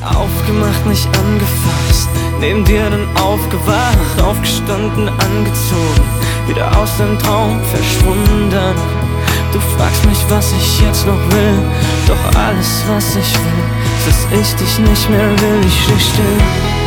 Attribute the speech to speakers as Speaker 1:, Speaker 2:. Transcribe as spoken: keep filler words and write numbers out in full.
Speaker 1: Aufgemacht, nicht angefasst, neben dir dann aufgewacht, aufgestanden, angezogen, wieder aus dem Traum verschwunden. Du fragst mich, was ich jetzt noch will, doch alles, was ich will, ist, dass ich dich nicht mehr will. Ich steh still,